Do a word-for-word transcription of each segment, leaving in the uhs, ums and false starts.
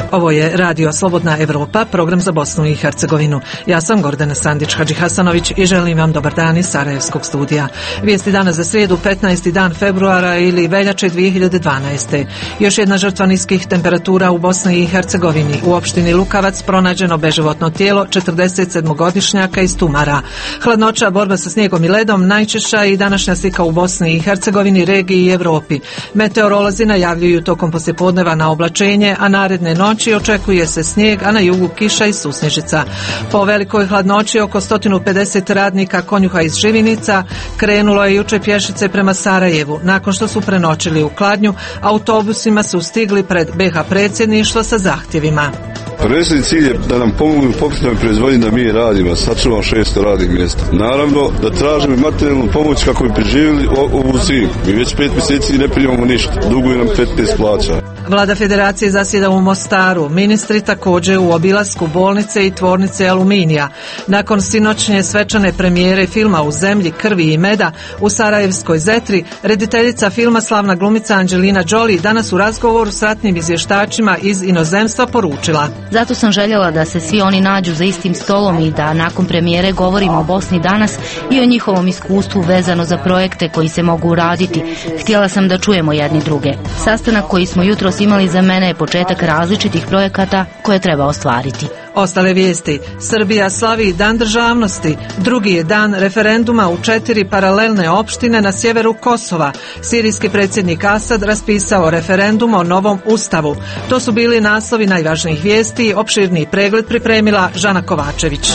Ovo je Radio Slobodna Evropa, program za Bosnu i Hercegovinu. Ja sam Gordana Sandić-Hadžihasanović i želim vam dobar dan iz Sarajevskog studija. Vijesti danas za srijedu, petnaesti dan februara ili veljače dvije hiljade dvanaeste. Još jedna žrtva niskih temperatura u Bosni i Hercegovini. U opštini Lukavac pronađeno beživotno tijelo četrdesetsedmogodišnjaka iz Tumara. Hladnoća, borba sa snijegom i ledom, najčešća i današnja slika u Bosni i Hercegovini, regiji i Europi. Meteorolozi najavljuju tokom poslijepodneva na oblačenje, a naredne noći očekuje se snijeg, a na jugu kiša i susnježica. Po velikoj hladnoći oko sto pedeset radnika konjuha iz Živinica krenulo je jučer pješice prema Sarajevu. Nakon što su prenoćili u Kladnju, autobusima su stigli pred B iH predsjedništvo sa zahtjevima. Prvenstveni cilj je da nam pomognu u pokretnoj proizvodnji da mi radimo, sačuvamo šesto radnih mjesta. Naravno da tražimo i materijalnu pomoć kako bi preživjeli ovu zimu. Mi već pet mjeseci ne primamo ništa, duguju nam petnaest plaća. Vlada Federacije zasjeda u Mostaru, ministri također u obilasku bolnice i tvornice aluminija. Nakon sinoćnje svečane premijere filma U zemlji krvi i meda u sarajevskoj Zetri, rediteljica filma slavna glumica Angelina Jolie danas u razgovoru s ratnim izvještačima iz inozemstva poručila: Zato sam željela da se svi oni nađu za istim stolom i da nakon premijere govorimo o Bosni danas i o njihovom iskustvu vezano za projekte koji se mogu uraditi. Htjela sam da čujemo jedni druge. Sastanak koji smo jutros imali za mene je početak različitih projekata koje treba ostvariti. Ostale vijesti. Srbija slavi Dan državnosti. Drugi je dan referenduma u četiri paralelne opštine na sjeveru Kosova. Sirijski predsjednik Asad raspisao referendum o novom ustavu. To su bili naslovi najvažnijih vijesti. Opširniji pregled pripremila Žana Kovačević.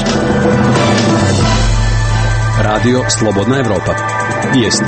Radio Slobodna Evropa. Vijesti.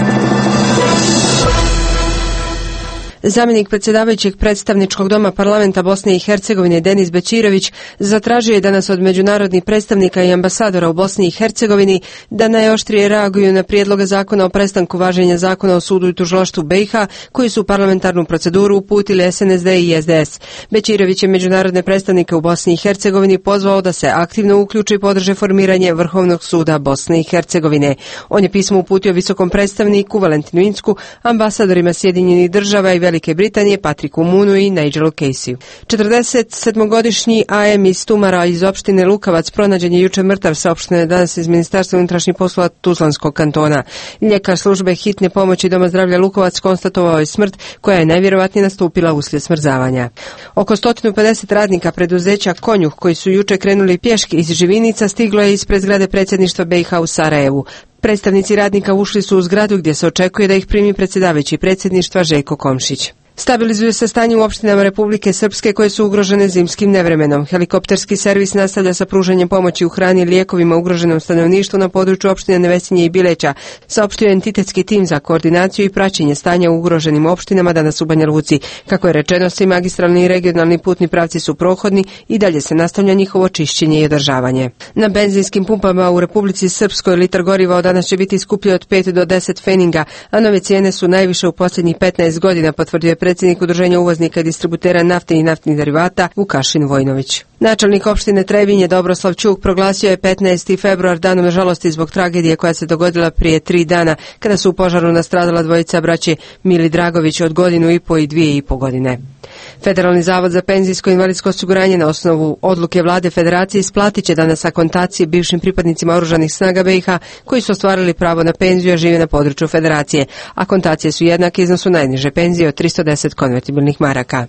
Zamjenik predsjedavajućeg predstavničkog doma parlamenta Bosne i Hercegovine Denis Bećirović zatražio je danas od međunarodnih predstavnika i ambasadora u Bosni i Hercegovini da najoštrije reaguju na prijedloge zakona o prestanku važenja zakona o sudu i tužilaštvu B iH koji su u parlamentarnu proceduru uputili S N S D i S D S. Bećirović je međunarodne predstavnike u Bosni i Hercegovini pozvao da se aktivno uključi i podrže formiranje Vrhovnog suda Bosne i Hercegovine. On je pismo uputio visokom predstavniku Valentinu Insku, ambasadorima Sjedinjenih država i Velike Britanije, Patriku Munu i Nigelu Casey. četrdesetsedmogodišnji A M iz Tumara iz opštine Lukavac pronađen je jučer mrtav, saopšteno je danas iz Ministarstva unutrašnjih poslova Tuzlanskog kantona. Ljekar službe hitne pomoći Doma zdravlja Lukovac konstatovao je smrt koja je najvjerovatnije nastupila uslijed smrzavanja. Oko sto pedeset radnika preduzeća Konjuh koji su jučer krenuli pješke iz Živinica stiglo je ispred zgrade predsjedništva B iH u Sarajevu. Predstavnici radnika ušli su u zgradu gdje se očekuje da ih primi predsjedavajući predsjedništva Željko Komšić. Stabilizuje se stanje u opštinama Republike Srpske koje su ugrožene zimskim nevremenom. Helikopterski servis nastavlja sa pružanjem pomoći u hrani i lijekovima ugroženom stanovništvu na području opštine Nevesinje i Bileća, saopštio entitetski tim za koordinaciju i praćenje stanja u ugroženim opštinama danas u Banja Luci. Kako je rečeno, svi magistralni i regionalni putni pravci su prohodni i dalje se nastavlja njihovo čišćenje i održavanje. Na benzinskim pumpama u Republici Srpskoj litar goriva od danas će biti skuplji od pet do deset feninga, a nove cijene su najviše u posljednjih petnaest godina, potvrdio je predsjednik Udruženja uvoznika i distributera nafte i naftnih derivata Vukašin Vojnović. Načelnik opštine Trebinje Dobroslav Ćuk proglasio je petnaesti februar danom žalosti zbog tragedije koja se dogodila prije tri dana kada su u požaru nastradala dvojica braće Mili Dragović od godinu i po i dvije i po godine. Federalni zavod za penzijsko i invalidsko osiguranje na osnovu odluke vlade Federacije isplatit će danas akontacije bivšim pripadnicima oružanih snaga B iH koji su ostvarili pravo na penziju, a žive na području Federacije. Akontacije su jednake iznosu najniže penzije od tristo deset konvertibilnih maraka.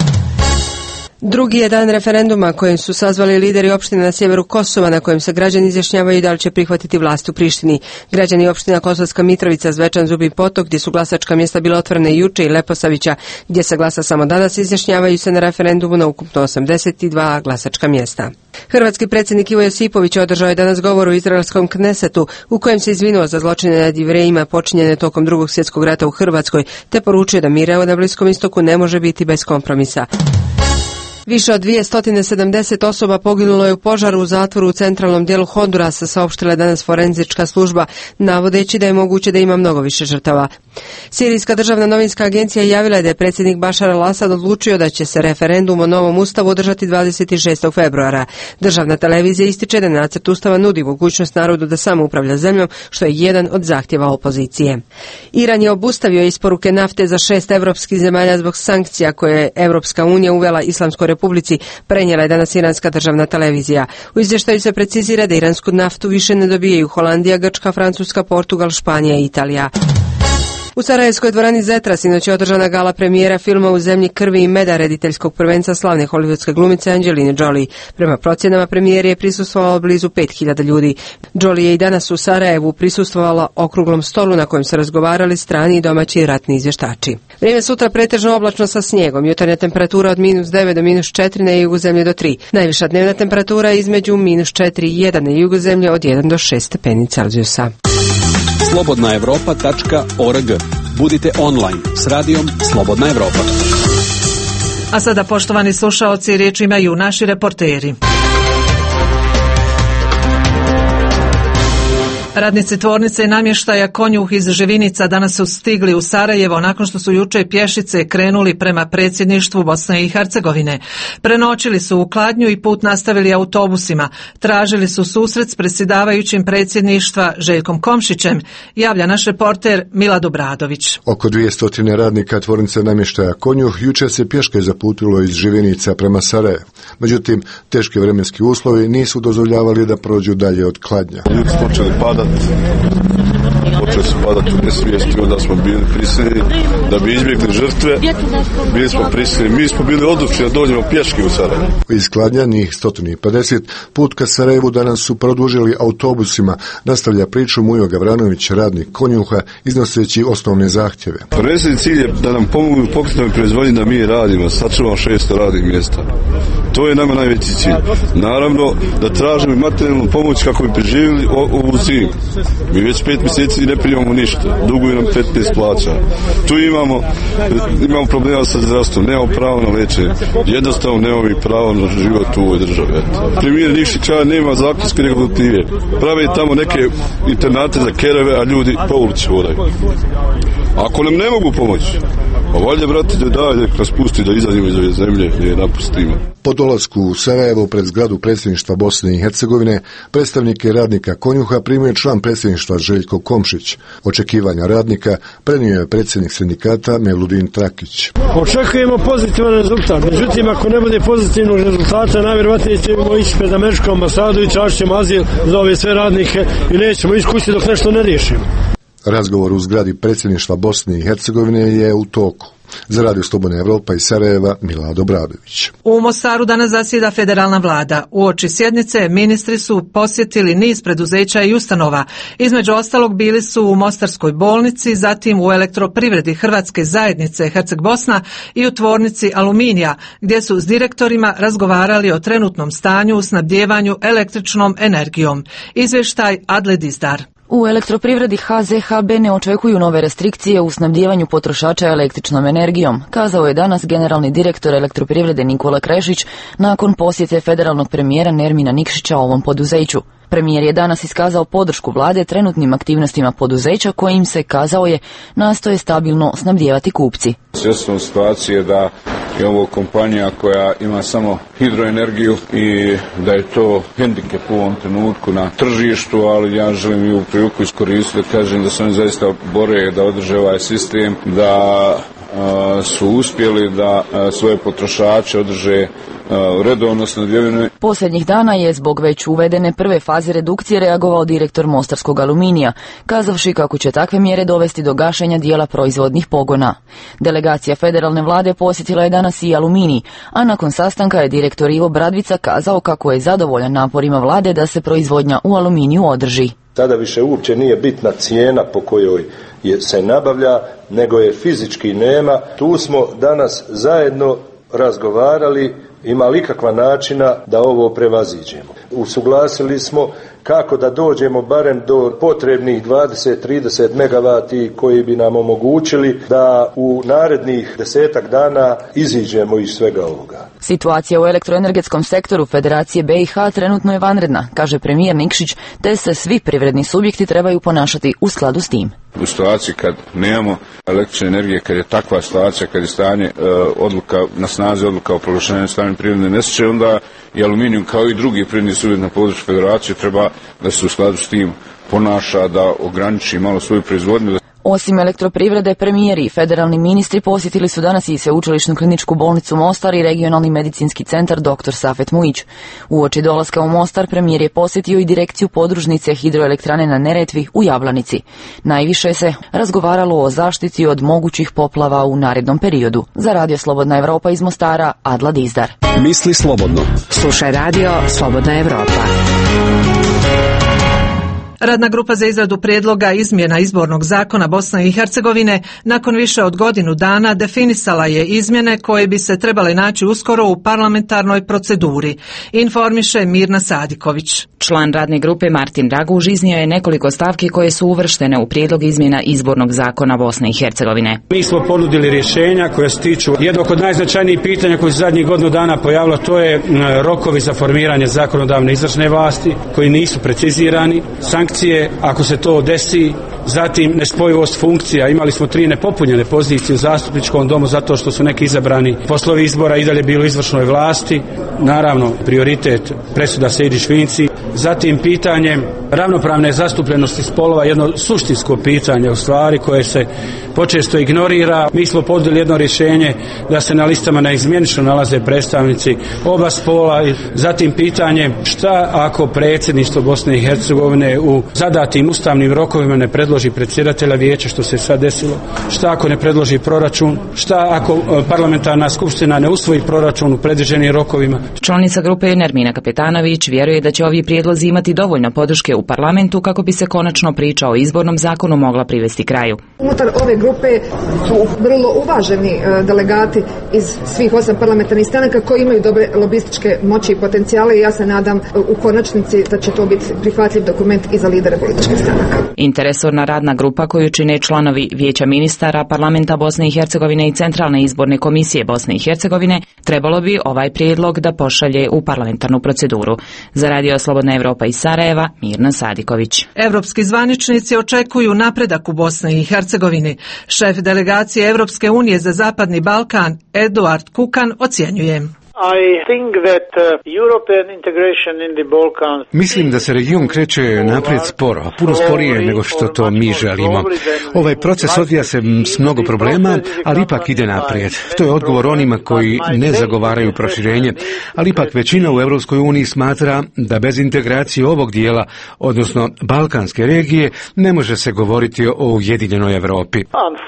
Drugi je dan referenduma kojem su sazvali lideri opštine na sjeveru Kosova na kojem se građani izjašnjavaju da li će prihvatiti vlast u Prištini. Građani opština Kosovska Mitrovica, Zvečan, Zubin Potok gdje su glasačka mjesta bila otvorena juče i Leposavića gdje se glasa samo danas izjašnjavaju se na referendumu na ukupno osamdeset dva glasačka mjesta. Hrvatski predsjednik Ivo Josipović održao je danas govor u izraelskom Knesetu u kojem se izvinuo za zločine nad Jevrejima počinjene tokom drugog svjetskog rata u Hrvatskoj te poručio da mir na Bliskom istoku ne može biti bez kompromisa. Više od dvjesto sedamdeset osoba poginulo je u požaru u zatvoru u centralnom dijelu Hondurasa, saopštila je danas forenzička služba, navodeći da je moguće da ima mnogo više žrtava. Sirijska državna novinska agencija javila je da je predsjednik Bašar al-Asad odlučio da će se referendum o novom ustavu održati dvadeset šestog februara. Državna televizija ističe da nacrt ustava nudi mogućnost narodu da sam upravlja zemljom, što je jedan od zahtjeva opozicije. Iran je obustavio isporuke nafte za šest evropskih zemalja zbog sankcija koje je Europska unija uvela Islamskoj republici, prenijela je danas iranska državna televizija. U izvještaju se precizira da iransku naftu više ne dobijaju Holandija, Grčka, Francuska, Portugal, Španija i Italija. U Sarajevskoj dvorani Zetra sinoć je održana gala premijera filma U zemlji krvi i meda rediteljskog prvenca slavne hollywoodske glumice Angeline Jolie. Prema procjenama premijeri je prisustvovalo blizu pet hiljada ljudi. Jolie je i danas u Sarajevu prisustvovala okruglom stolu na kojem su razgovarali strani i domaći ratni izvještači. Vrijeme sutra pretežno oblačno sa snijegom. Jutarnja temperatura od minus devet do minus četiri, na jugu zemlje do tri. Najviša dnevna temperatura između minus četiri i jedan, na jugu zemlje od jedan do šest stepeni Celzijusa. slobodna europa tačka org. Budite online s radijom Slobodna Evropa. A sada, poštovani slušaoci, riječ imaju naši reporteri. Radnici tvornice i namještaja Konjuh iz Živinica danas su stigli u Sarajevo nakon što su jučer pješice krenuli prema predsjedništvu Bosne i Hercegovine. Prenoćili su u Kladnju i put nastavili autobusima. Tražili su susret s predsjedavajućim predsjedništva Željkom Komšićem, javlja naš reporter Milad Obradović. Oko dvjesto radnika tvornice namještaja Konjuh jučer se pješke zaputilo iz Živinica prema Sarajevu. Međutim, teški vremenski uslovi nisu dozvoljavali da prođu dalje od Kladnja. Ljudi su počeli padati, počeli su padati u nesvijesti, onda smo bili prisiljeni da bi izbjegli žrtve, bili smo prisiljeni, mi smo bili odlučni da dođemo pješke u Sarajevo. Iz Kladnja njih sto pedeset put ka Sarajevu danas su produžili autobusima, nastavlja priču Mujo Gavranović, radnik Konjuha, iznoseći osnovne zahtjeve. Prvenstveni cilj je da nam pomognu u pokretnoj proizvodnji da mi radimo, sačuvamo šesto radnih mjesta. To je nama najveći cilj. Naravno da tražimo i materijalnu pomoć kako bi preživjeli ovu zimu. Mi već pet mjeseci ne primamo ništa, duguju nam petnaest plaća. Tu imamo, imamo problema sa zdravstvom, nemamo pravo na liječenje. Jednostavno nemamo i pravo na život u ovoj državi. Premijer Nikšić nema zakonske regulative. Prave tamo neke internate za kereve, a ljudi po ulici hodaju. Ako nam ne mogu pomoći, pa valjda, brate, da dalje nas pusti da izađemo iz ove zemlje gdje je napustimo. Po dolasku u Sarajevo pred zgradu predsjedništva Bosne i Hercegovine, predstavnike radnika Konjuha primio je član predsjedništva Željko Komšić. Očekivanja radnika prenio je predsjednik sindikata Meludin Trakić. Očekujemo pozitivan rezultat, međutim ako ne bude pozitivnog rezultata, najvjerojatnije ćemo ići pred američku ambasadu i tražit ćemo azil za ove sve radnike i nećemo ići kući dok nešto ne riješimo. Razgovor u zgradi predsjedništva Bosne i Hercegovine je u toku. Za Radio Slobodna Evropa iz Sarajeva, Milad Obradović. U Mostaru danas zasjeda federalna vlada. Uoči sjednice ministri su posjetili niz preduzeća i ustanova. Između ostalog bili su u Mostarskoj bolnici, zatim u elektroprivredi Hrvatske zajednice Herceg Bosna i u tvornici Aluminija, gdje su s direktorima razgovarali o trenutnom stanju u snabdijevanju električnom energijom. Izvještaj Adle Dizdar. U elektroprivredi H Z H B ne očekuju nove restrikcije u snabdijevanju potrošača električnom energijom, kazao je danas generalni direktor elektroprivrede Nikola Krešić nakon posjete federalnog premijera Nermina Nikšića ovom poduzeću. Premijer je danas iskazao podršku vlade trenutnim aktivnostima poduzeća kojim se, kazao je, nastoje stabilno snabdijevati kupci. Svjesno situacije da je ovo kompanija koja ima samo hidroenergiju i da je to hendikep u ovom trenutku na tržištu, ali ja želim i u priliku iskoristiti da kažem da se oni zaista bore da održe ovaj sistem, da a, su uspjeli da a, svoje potrošače održe redovno snabdijevanje. Posljednjih dana je zbog već uvedene prve faze redukcije reagovao direktor Mostarskog Aluminija, kazavši kako će takve mjere dovesti do gašenja dijela proizvodnih pogona. Delegacija federalne vlade posjetila je danas i Aluminij, a nakon sastanka je direktor Ivo Bradvica kazao kako je zadovoljan naporima vlade da se proizvodnja u aluminiju održi. Tada više uopće nije bitna cijena po kojoj je se nabavlja, nego je fizički nema. Tu smo danas zajedno razgovarali, ima li ikakva načina da ovo prevaziđemo. Usuglasili smo kako da dođemo barem do potrebnih dvadeset do trideset megavati koji bi nam omogućili da u narednih desetak dana iziđemo iz svega ovoga. Situacija u elektroenergetskom sektoru Federacije B i H trenutno je vanredna, kaže premijer Nikšić, te se svi privredni subjekti trebaju ponašati u skladu s tim. U situaciji kad nemamo električne energije, kad je takva situacija, kad je stanje e, odluka na snazi odluka o proglašenju stanja prirodne nesreće, onda i aluminijum kao i drugi prirodni subjekt na području federacije treba da se u skladu s tim ponaša, da ograniči malo svoju proizvodnju. Osim elektroprivrede, premijeri i federalni ministri posjetili su danas i Sveučilišnu kliničku bolnicu Mostar i regionalni medicinski centar doktor Safet Mujić. Uoči dolaska u Mostar, premijer je posjetio i direkciju podružnice hidroelektrane na Neretvi u Jablanici. Najviše se razgovaralo o zaštiti od mogućih poplava u narednom periodu. Za Radio Slobodna Evropa iz Mostara, Adla Dizdar. Misli slobodno. Slušaj Radio Slobodna Evropa. Radna grupa za izradu prijedloga izmjena izbornog zakona Bosne i Hercegovine nakon više od godinu dana definisala je izmjene koje bi se trebale naći uskoro u parlamentarnoj proceduri, informiše Mirna Sadiković. Član radne grupe Martin Raguž iznio je nekoliko stavki koje su uvrštene u prijedlog izmjena izbornog zakona Bosne i Hercegovine. Mi smo ponudili rješenja koja se tiču jednog od najznačajnijih pitanja koji se zadnjih godinu dana pojavilo, to je rokovi za formiranje zakonodavne izvršne vlasti koji nisu precizirani, sankcije ako se to desi, zatim nespojivost funkcija. Imali smo tri nepopunjene pozicije u zastupničkom domu zato što su neki izabrani poslovi izbora i dalje bili u izvršnoj vlasti. Naravno, prioritet presuda Sejdić-Finci. Zatim pitanje ravnopravne zastupljenosti spolova, jedno suštinsko pitanje u stvari koje se počesto ignorira. Mi smo ponudili jedno rješenje da se na listama neizmjenično nalaze predstavnici oba spola. Zatim pitanje šta ako predsjedništvo Bosne i Hercegovine u zadatim ustavnim rokovima ne predloži predsjedatelja vijeća, što se sad desilo. Šta ako ne predloži proračun? Šta ako parlamentarna skupština ne usvoji proračun u predviđenim rokovima? Članica grupe Nermina Kapetanović vjeruje da će ovi prijedlozi imati dovoljno podrške u parlamentu kako bi se konačno priča o izbornom zakonu mogla privesti kraju. Unutar ove grupe su vrlo uvaženi delegati iz svih osam parlamentarnih stranaka koji imaju dobre lobističke moći i potencijale i ja se nadam u konačnici da će to biti prihvatljiv dokument i za lidere političkih stranaka. Interresorna radna grupa koju čine članovi Vijeća ministara, Parlamenta Bosne i Hercegovine i Centralne izborne komisije Bosne i Hercegovine trebalo bi ovaj prijedlog da pošalje u parlamentarnu proceduru. Za Radio Slobodna Evropa iz Sarajeva, Mirna Sadiković. Evropski zvaničnici očekuju napredak u Bosni i Hercegovini. Šef delegacije Evropske unije za Zapadni Balkan, Eduard Kukan, ocjenjuje. Mislim da se region kreće naprijed sporo, a puno sporije nego što to mi želimo. Ovaj proces odvija se s mnogo problema, ali ipak ide naprijed. To je odgovor onima koji ne zagovaraju proširenje, ali ipak većina u Europskoj uniji smatra da bez integracije ovog dijela, odnosno balkanske regije, ne može se govoriti o ujedinjenoj Europi.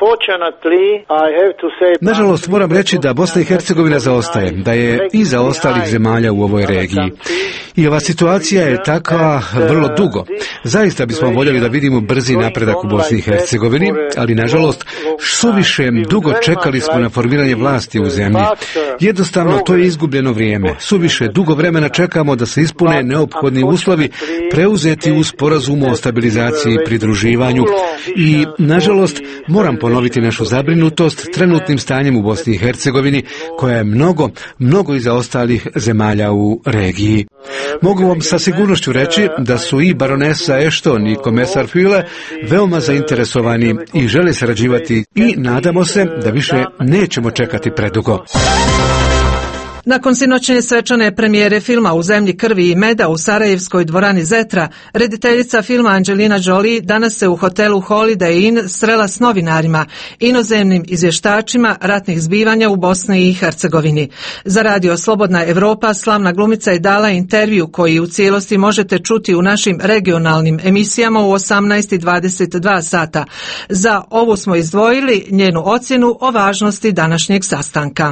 Nažalost, moram reći da Bosna i Hercegovina zaostaje, da je iza ostalih zemalja u ovoj regiji. I ova situacija je takva vrlo dugo. Zaista bismo voljeli da vidimo brzi napredak u Bosni i Hercegovini, ali nažalost suviše dugo čekali smo na formiranje vlasti u zemlji. Jednostavno to je izgubljeno vrijeme. Suviše dugo vremena čekamo da se ispune neophodni uslovi preuzeti u sporazumu o stabilizaciji i pridruživanju. I nažalost moram ponoviti našu zabrinutost trenutnim stanjem u Bosni i Hercegovini koja je mnogo, mnogo iza ostalih zemalja u regiji. Mogu vam sa sigurnošću reći da su i baronesa Ashton i komesar Füle veoma zainteresovani i žele sarađivati i nadamo se da više nećemo čekati predugo. Nakon sinoćne svečane premijere filma U zemlji krvi i meda u sarajevskoj dvorani Zetra, rediteljica filma Angelina Jolie danas se u hotelu Holiday Inn srela s novinarima, inozemnim izvještačima ratnih zbivanja u Bosni i Hercegovini. Za Radio Slobodna Evropa slavna glumica je dala intervju koji u cijelosti možete čuti u našim regionalnim emisijama u osamnaest i dvadeset dva sata. Za ovu smo izdvojili njenu ocjenu o važnosti današnjeg sastanka.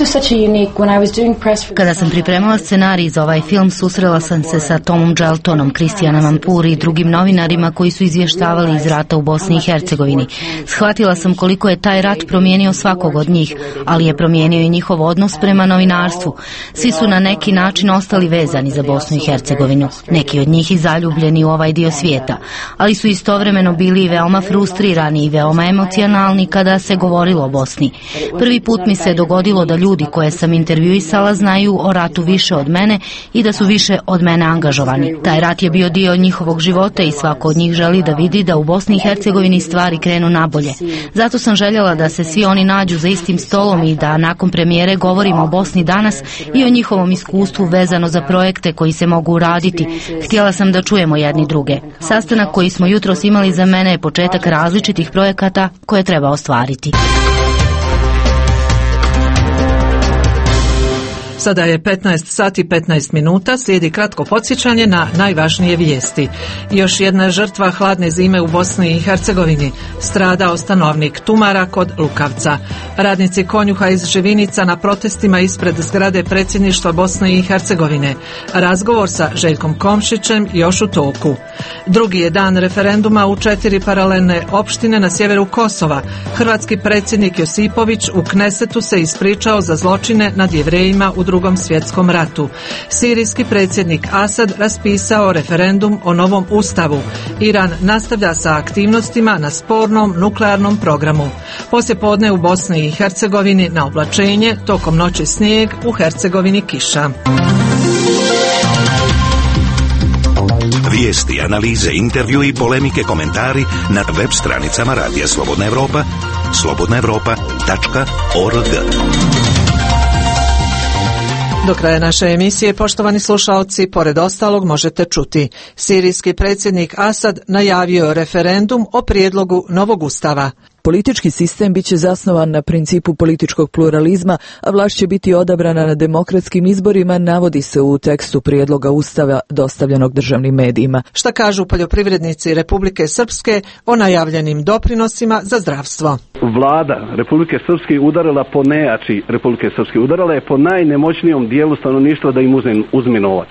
Kada sam pripremala scenarij za ovaj film, susrela sam se sa Tomom Geltonom, Kristijanom Ampuri i drugim novinarima koji su izvještavali iz rata u Bosni i Hercegovini. Shvatila sam koliko je taj rat promijenio svakog od njih, ali je promijenio i njihov odnos prema novinarstvu. Svi su na neki način ostali vezani za Bosnu i Hercegovinu, neki od njih i zaljubljeni u ovaj dio svijeta, ali su istovremeno bili i veoma frustrirani i veoma emocionalni kada se govorilo o Bosni. Prvi put mi se dogodilo da ljudi koje sam intervjuisala potpisala znaju o ratu više od mene i da su više od mene angažovani. Taj rat je bio dio njihovog života i svako od njih želi da vidi da u Bosni i Hercegovini stvari krenu nabolje. Zato sam željela da se svi oni nađu za istim stolom i da nakon premijere govorimo o Bosni danas i o njihovom iskustvu vezano za projekte koji se mogu uraditi. Htjela sam da čujemo jedni druge. Sastanak koji smo jutros imali za mene je početak različitih projekata koje treba ostvariti. Sada je petnaest sati petnaest minuta, slijedi kratko podsjećanje na najvažnije vijesti. Još jedna žrtva hladne zime u Bosni i Hercegovini. Stradao stanovnik Tumara kod Lukavca. Radnici konjuha iz Živinica na protestima ispred zgrade predsjedništva Bosne i Hercegovine. Razgovor sa Željkom Komšićem još u toku. Drugi je dan referenduma u četiri paralelne opštine na sjeveru Kosova. Hrvatski predsjednik Josipović u Knesetu se ispričao za zločine nad Jevrejima u Drugom svjetskom ratu. Sirijski predsjednik Asad raspisao referendum o novom ustavu. Iran nastavlja sa aktivnostima na spornom nuklearnom programu. Poslijepodne u Bosni i Hercegovini na oblačenje, tokom noći snijeg, u Hercegovini kiša. Vijesti, analize, intervju i polemike, komentari na web stranicama Radija Slobodna Evropa, slobodna evropa tačka org. Do kraja naše emisije, poštovani slušalci, pored ostalog možete čuti. Sirijski predsjednik Asad najavio referendum o prijedlogu novog ustava. Politički sistem biće zasnovan na principu političkog pluralizma, a vlast će biti odabrana na demokratskim izborima, navodi se u tekstu prijedloga ustava dostavljenog državnim medijima. Šta kažu poljoprivrednici Republike Srpske o najavljenim doprinosima za zdravstvo? Vlada Republike Srpske udarila po nejači Republike Srpske, udarila je po najnemoćnijom dijelu stanovništva da im uzme, uzme novac.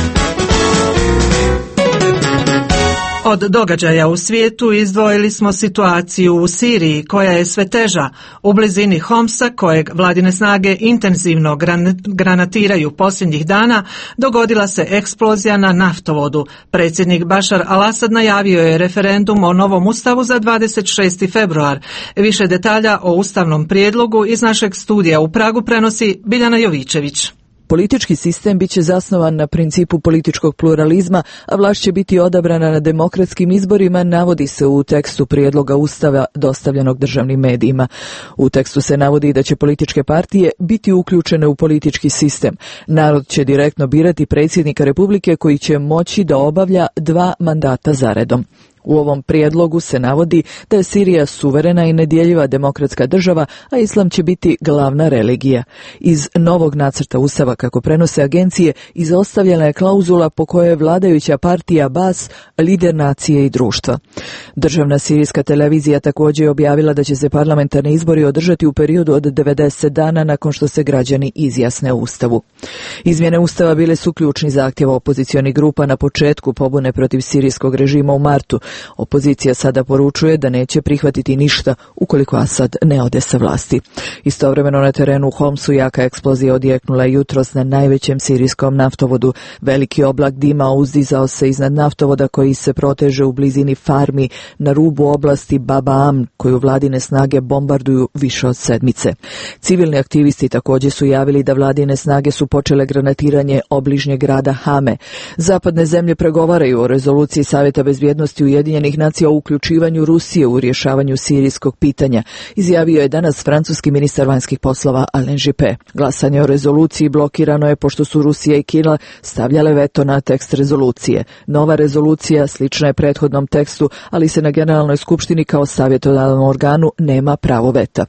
Od događaja u svijetu izdvojili smo situaciju u Siriji koja je sve teža. U blizini Homsa, kojeg vladine snage intenzivno gran- granatiraju posljednjih dana, dogodila se eksplozija na naftovodu. Predsjednik Bašar al-Asad najavio je referendum o novom ustavu za dvadeset šesti februar. Više detalja o ustavnom prijedlogu iz našeg studija u Pragu prenosi Biljana Jovičević. Politički sistem biće zasnovan na principu političkog pluralizma, a vlast će biti odabrana na demokratskim izborima, navodi se u tekstu prijedloga ustava dostavljenog državnim medijima. U tekstu se navodi da će političke partije biti uključene u politički sistem. Narod će direktno birati predsjednika Republike koji će moći da obavlja dva mandata zaredom. U ovom prijedlogu se navodi da je Sirija suverena i nedjeljiva demokratska država, a islam će biti glavna religija. Iz novog nacrta ustava, kako prenose agencije, izostavljena je klauzula po kojoj je vladajuća partija Bas lider nacije i društva. Državna sirijska televizija također je objavila da će se parlamentarni izbori održati u periodu od devedeset dana nakon što se građani izjasne o ustavu. Izmjene ustava bile su ključni zahtjev opozicionih grupa na početku pobune protiv sirijskog režima u martu. Opozicija sada poručuje da neće prihvatiti ništa ukoliko Asad ne ode sa vlasti. Istovremeno na terenu u Homsu jaka eksplozija odjeknula jutros na najvećem sirijskom naftovodu. Veliki oblak dima uzdizao se iznad naftovoda koji se proteže u blizini farmi na rubu oblasti Baba Amn, koju vladine snage bombarduju više od sedmice. Civilni aktivisti također su javili da vladine snage su počele granatiranje obližnjeg grada Hame. Zapadne zemlje pregovaraju o rezoluciji Savjeta bezbjednosti Ujedinjenih nacija o uključivanju Rusije u rješavanju sirijskog pitanja, izjavio je danas francuski ministar vanjskih poslova Alain Juppé. Glasanje o rezoluciji blokirano je pošto su Rusija i Kina stavljale veto na tekst rezolucije. Nova rezolucija slična je prethodnom tekstu, ali se na Generalnoj skupštini kao savjetodavnom organu nema pravo veta.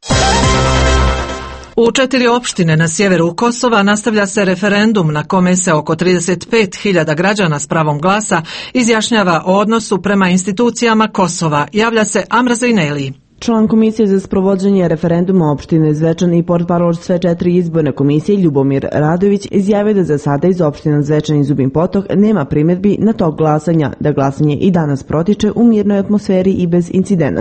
U četiri opštine na sjeveru Kosova nastavlja se referendum na kome se oko trideset pet hiljada građana s pravom glasa izjašnjava o odnosu prema institucijama Kosova, javlja se Amra Zejneli. Član Komisije za sprovođenje referenduma opštine Zvečan i portparol sve četiri izborne komisije Ljubomir Radović izjavio da za sada iz opština Zvečan i Zubin Potok nema primjedbi na tog glasanja, da glasanje i danas protiče u mirnoj atmosferi i bez incidenata.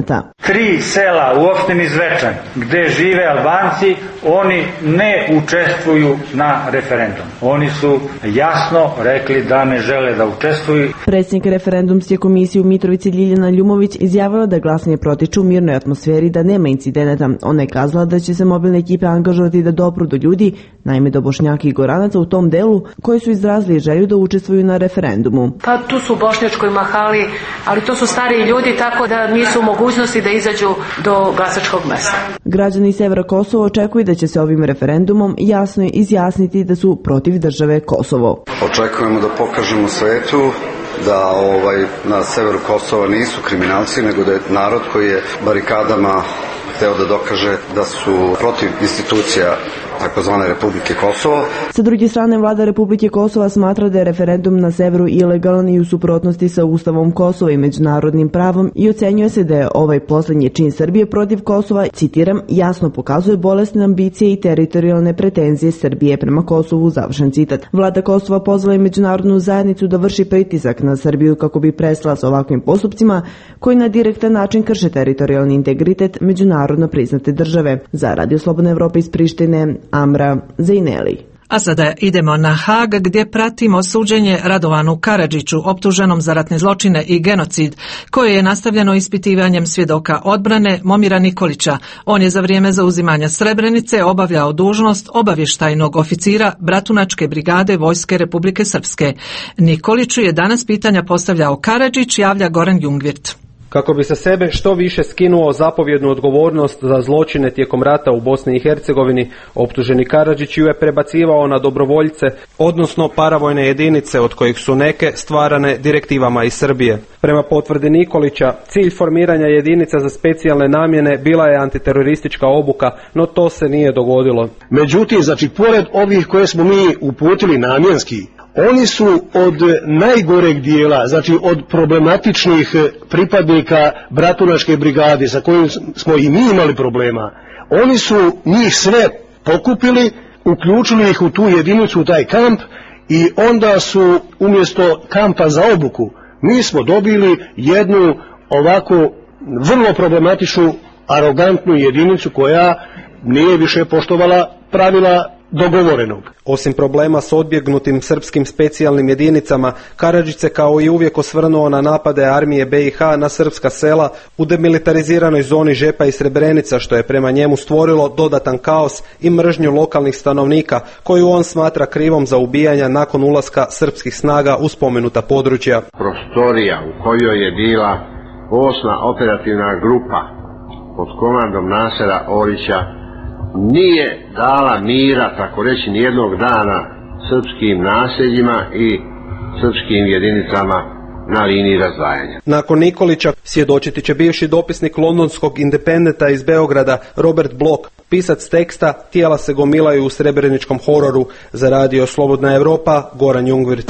tri sela u opštini Zvečan gde žive Albanci, oni ne učestvuju na referendum. Oni su jasno rekli da ne žele da učestvuju. Predsjednik referendumske komisije u Mitrovici Ljiljana Ljumović izjavila da glasanje protiče u mirnoj atmosferi, da nema incidenata. Ona je kazala da će se mobilne ekipe angažovati da dopru do ljudi, naime do Bošnjaka i Goranaca u tom delu koji su izrazili želju da učestvuju na referendumu. Pa tu su u Bošnjačkoj mahali, ali to su stariji ljudi, tako da nisu u mogućnosti da izađu do glasačkog mesta. Građani severa Kosova očekuju da će se ovim referendumom jasno izjasniti da su protiv države Kosovo. Očekujemo da pokažemo svetu da ovaj, na severu Kosova nisu kriminalci, nego da je narod koji je barikadama hteo da dokaže da su protiv institucija takozvane Republike Kosovo. Sa druge strane, vlada Republike Kosova smatra da je referendum na severu ilegalan i u suprotnosti sa Ustavom Kosova i međunarodnim pravom i ocenjuje se da je ovaj poslednji čin Srbije protiv Kosova, citiram, jasno pokazuje bolesne ambicije i teritorijalne pretenzije Srbije prema Kosovu, završen citat. Vlada Kosova pozvala je međunarodnu zajednicu da vrši pritisak na Srbiju kako bi prestala sa ovakvim postupcima koji na direktan način krše teritorijalni integritet međunarodno priznate države. Za Radio Slobodna Evropa iz Prištine, Amra Zejneli. A sada idemo na Hag gdje pratimo suđenje Radovanu Karadžiću, optuženom za ratne zločine i genocid, koje je nastavljeno ispitivanjem svjedoka odbrane Momira Nikolića. On je za vrijeme zauzimanja Srebrenice obavljao dužnost obavještajnog oficira Bratunačke brigade Vojske Republike Srpske. Nikoliću je danas pitanja postavljao Karadžić, javlja Goran Jungvirt. Kako bi sa sebe što više skinuo zapovjednu odgovornost za zločine tijekom rata u Bosni i Hercegovini, optuženi Karadžić ju je prebacivao na dobrovoljce, odnosno paravojne jedinice od kojih su neke stvarane direktivama iz Srbije. Prema potvrdi Nikolića, cilj formiranja jedinica za specijalne namjene bila je antiteroristička obuka, no to se nije dogodilo. Međutim, znači, pored ovih koje smo mi uputili namjenski, oni su od najgoreg dijela, znači od problematičnih pripadnika Bratunačke brigade sa kojim smo i mi imali problema, oni su njih sve pokupili, uključili ih u tu jedinicu, u taj kamp, i onda su umjesto kampa za obuku, mi smo dobili jednu ovako vrlo problematičnu, arogantnu jedinicu koja nije više poštovala pravila dogovorenog. Osim problema s odbjegnutim srpskim specijalnim jedinicama, Karadžić se kao i uvijek osvrnuo na napade armije B i H na srpska sela u demilitariziranoj zoni Žepa i Srebrenica, što je prema njemu stvorilo dodatan kaos i mržnju lokalnih stanovnika, koju on smatra krivom za ubijanja nakon ulaska srpskih snaga u spomenuta područja. Prostorija u kojoj je bila osma operativna grupa pod komandom Nasera Orića nije dala mira, tako reći, nijednog dana srpskim naseljima i srpskim jedinicama na liniji razdvajanja. Nakon Nikolića svjedočiti će bivši dopisnik londonskog Independenta iz Beograda Robert Block, pisac teksta Tijela se gomilaju u srebreničkom hororu. Za Radio Slobodna Evropa, Goran Jungvirt.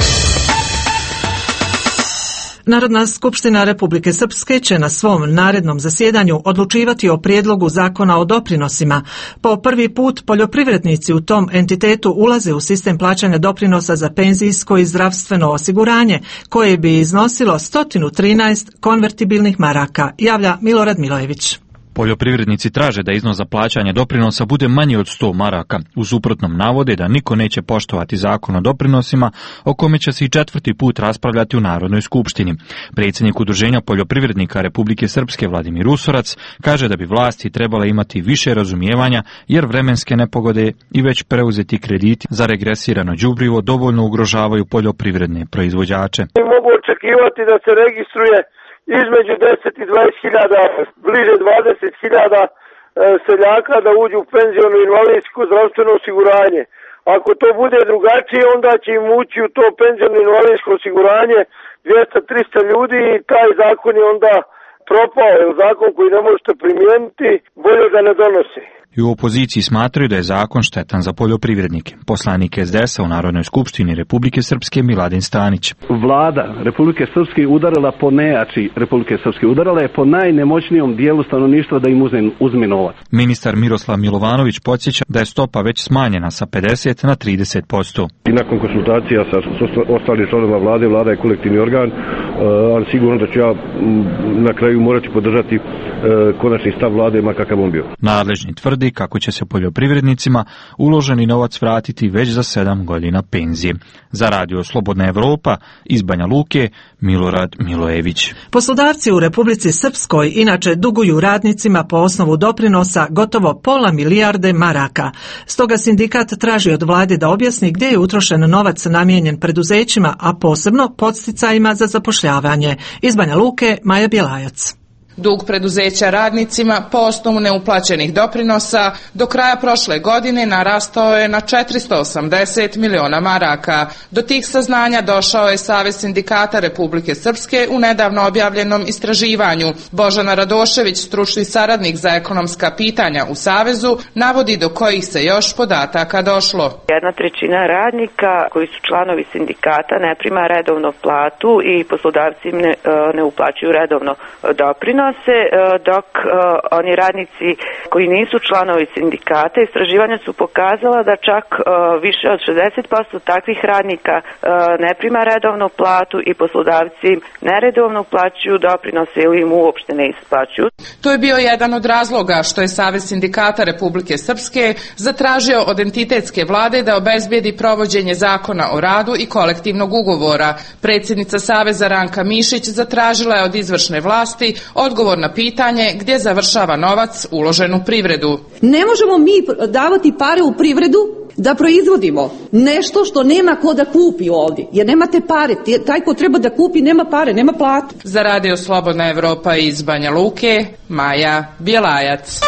Narodna skupština Republike Srpske će na svom narednom zasjedanju odlučivati o prijedlogu zakona o doprinosima. Po prvi put poljoprivrednici u tom entitetu ulaze u sistem plaćanja doprinosa za penzijsko i zdravstveno osiguranje, koje bi iznosilo sto trinaest konvertibilnih maraka, javlja Milorad Milojević. Poljoprivrednici traže da iznos za plaćanje doprinosa bude manji od sto maraka. U suprotnom navode da niko neće poštovati zakon o doprinosima, o kome će se i četvrti put raspravljati u Narodnoj skupštini. Predsjednik Udruženja poljoprivrednika Republike Srpske Vladimir Usorac kaže da bi vlasti trebale imati više razumijevanja, jer vremenske nepogode i već preuzeti krediti za regresirano đubrivo dovoljno ugrožavaju poljoprivredne proizvođače. Mogu očekivati da se registruje između deset i dvadeset hiljada, bliže dvadeset hiljada e, seljaka da uđu u penziono invalidsko zdravstveno osiguranje. Ako to bude drugačije, onda će im ući u to penziono invalidsko osiguranje dvjesto do trista ljudi i taj zakon je onda propao, jer zakon koji ne možete primijeniti, bolje da ne donosi. I u opoziciji smatraju da je zakon štetan za poljoprivrednike. Poslanik es de es a u Narodnoj skupštini Republike Srpske Miladin Stanić. Vlada Republike Srpske udarila po nejači Republike Srpske, udarila je po najnemoćnijom dijelu stanovništva da im uzme, uzme novac. Ministar Miroslav Milovanović podsjeća da je stopa već smanjena sa pedeset na trideset posto. I nakon konsultacija sa ostalim članovima vlade, vlada je kolektivni organ, ali sigurno da ću ja na kraju morati podržati konačni stav vlade, ma kakav on bio. Nadležni tvrdi kako će se poljoprivrednicima uloženi novac vratiti već za sedam godina penzije. Za Radio Slobodna Evropa iz Banja Luke, Milorad Milojević. Poslodavci u Republici Srpskoj inače duguju radnicima po osnovu doprinosa gotovo pola milijarde maraka. Stoga sindikat traži od vlade da objasni gdje je utrošen novac namijenjen preduzećima, a posebno podsticajima za zapošljavanje. Iz Banja Luke, Maja Bjelajac. Dug preduzeća radnicima po osnovu neuplaćenih doprinosa do kraja prošle godine narastao je na četiristo osamdeset miliona maraka. Do tih saznanja došao je Savez sindikata Republike Srpske u nedavno objavljenom istraživanju. Božana Radošević, stručni saradnik za ekonomska pitanja u Savezu, navodi do kojih se još podataka došlo. Jedna trećina radnika koji su članovi sindikata ne prima redovno platu i poslodavci ne, ne uplaćuju redovno doprinos. Se, dok uh, oni radnici koji nisu članovi sindikata, istraživanja su pokazala da čak uh, više od šezdeset posto takvih radnika uh, ne prima redovnu platu i poslodavci neredovno uplaćuju doprinose ili im uopšte ne isplaćuju. To je bio jedan od razloga što je Savez sindikata Republike Srpske zatražio od entitetske vlade da obezbijedi provođenje zakona o radu i kolektivnog ugovora. Predsjednica Saveza Ranka Mišić zatražila je od izvršne vlasti odgovor na pitanje gdje završava novac uložen u privredu. Ne možemo mi davati pare u privredu da proizvodimo nešto što nema ko da kupi ovdje, jer nemate pare. Taj ko treba da kupi nema pare, nema platu. Za Radio Slobodna Evropa iz Banja Luke, Maja Bjelajac.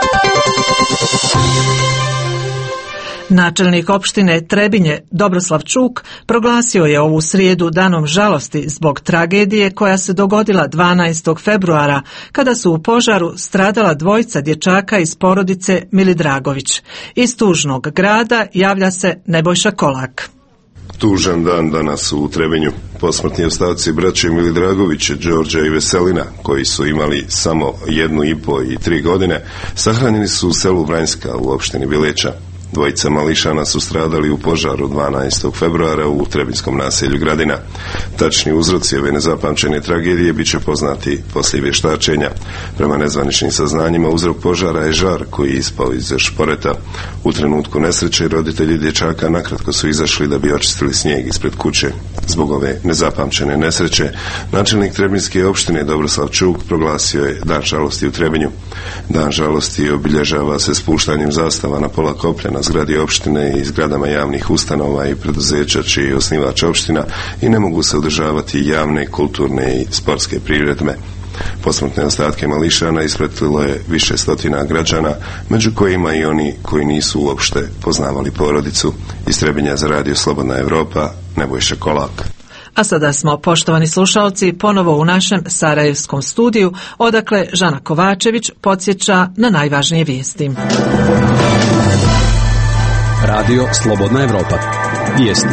Načelnik opštine Trebinje Dobroslav Čuk proglasio je ovu srijedu danom žalosti zbog tragedije koja se dogodila dvanaestog februara kada su u požaru stradala dvojica dječaka iz porodice Milidragović. Iz tužnog grada javlja se Nebojša Kolak. Tužan dan danas u Trebinju. Posmrtni ostaci braće Milidragovića, Đorđa i Veselina, koji su imali samo jednu i po i tri godine, sahranjeni su u selu Vranjska u opštini Bileća. Dvojica mališana su stradali u požaru dvanaestog februara u Trebinskom naselju Gradina. Tačni uzroci ove nezapamćene tragedije bit će poznati poslije vještačenja. Prema nezvaničnim saznanjima uzrok požara je žar koji je ispao iz šporeta. U trenutku nesreće roditelji dječaka nakratko su izašli da bi očistili snijeg ispred kuće. Zbog ove nezapamćene nesreće, načelnik Trebinske opštine Dobroslav Čuk proglasio je Dan žalosti u Trebinju. Dan žalosti obilježava se spuštanjem zastava na pola koplja na zgradi opštine i zgradama javnih ustanova i preduzeća čiji je osnivač opština i ne mogu se održavati javne, kulturne i sportske priredbe. Posmrtne ostatke mališana ispratilo je više stotina građana, među kojima i oni koji nisu uopšte poznavali porodicu. Iz Trebinja za Radio Slobodna Evropa, Nebojša Kolak. A sada smo, poštovani slušalci, ponovo u našem sarajevskom studiju, odakle Žana Kovačević podsjeća na najvažnije vijesti. Radio Slobodna Evropa. Vijesti.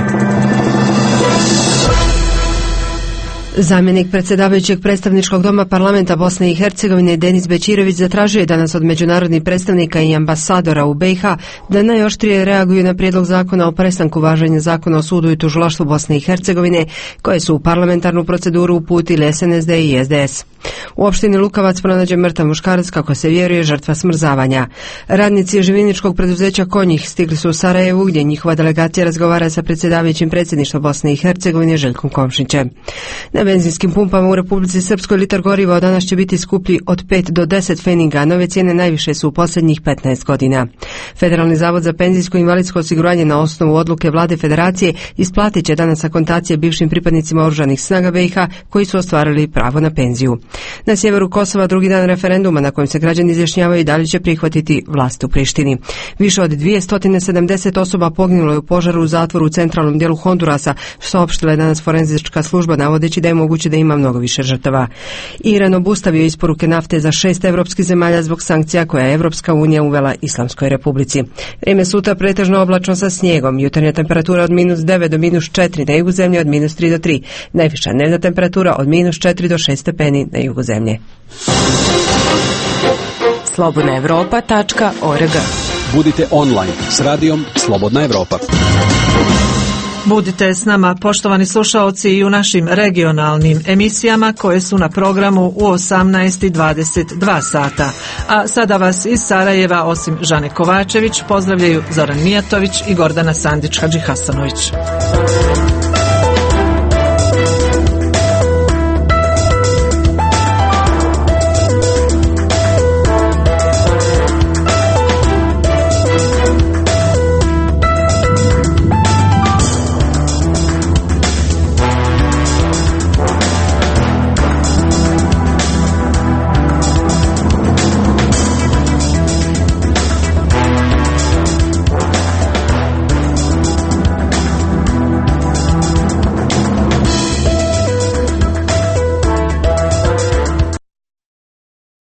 Zamjenik predsjedavajućeg predstavničkog doma parlamenta Bosne i Hercegovine Denis Bećirović zatražio je danas od međunarodnih predstavnika i ambasadora u B i H da najoštrije reaguju na prijedlog zakona o prestanku važenja zakona o sudu i tužilaštvu Bosne i Hercegovine koje su u parlamentarnu proceduru uputili S N S D i S D S. U opštini Lukavac pronađen mrtav muškarac, kako se vjeruje, žrtva smrzavanja. Radnici živiničkog preduzeća Konjih stigli su u Sarajevu gdje njihova delegacija razgovara sa predsjedavajućim predsjedništva Bosne i Hercegovine Željkom Komšićem. Na benzinskim pumpama u Republici Srpskoj litar goriva danas će biti skuplji od pet do deset feninga, nove cijene najviše su u posljednjih petnaest godina. Federalni zavod za penzijsko i invalidsko osiguranje na osnovu odluke vlade federacije isplatit će danas akontacije bivšim pripadnicima oružanih snaga B i H koji su ostvarili pravo na penziju. Na sjeveru Kosova drugi dan referenduma na kojem se građani izjašnjavaju da li će prihvatiti vlast u Prištini. Više od dvjesto sedamdeset osoba poginulo je u požaru u zatvoru u centralnom dijelu Hondurasa, saopštila je danas forenzička služba navodeći da je moguće da ima mnogo više žrtava. Iran obustavio isporuke nafte za šest evropskih zemalja zbog sankcija koja je Evropska unija uvela Islamskoj republici. Vrijeme sutra pretežno oblačno sa snijegom, jutarnja temperatura od minus devet do minus četiri, na jugu zemlje od minus tri do tri, najviša dnevna temperatura od minus četiri do šest stepeni na jugu zemlje. slobodna evropa tačka org. Budite online s radijom Slobodna Evropa. Budite s nama, poštovani slušaoci, i u našim regionalnim emisijama koje su na programu u osamnaest i dvadeset dva sata. A sada vas iz Sarajeva, osim Žane Kovačević, pozdravljaju Zoran Mijatović i Gordana Sandić-Hadžihasanović.